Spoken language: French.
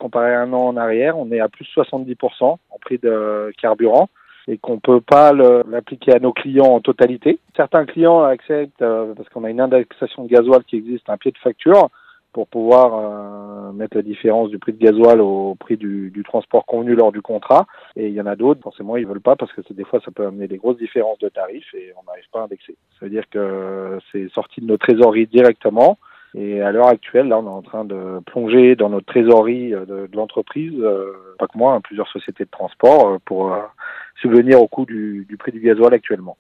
comparé à un an en arrière, on est à plus de 70% en prix de carburant et qu'on peut pas l'appliquer à nos clients en totalité. Certains clients acceptent, parce qu'on a une indexation de gasoil qui existe, un pied de facture, pour pouvoir mettre la différence du prix de gasoil au prix du transport convenu lors du contrat. Et il y en a d'autres, forcément, ils veulent pas parce que des fois, ça peut amener des grosses différences de tarifs et on n'arrive pas à indexer. Ça veut dire que c'est sorti de nos trésoreries directement. Et à l'heure actuelle, là, on est en train de plonger dans notre trésorerie de l'entreprise, pas que moi, plusieurs sociétés de transport, pour subvenir au coût du prix du gasoil actuellement.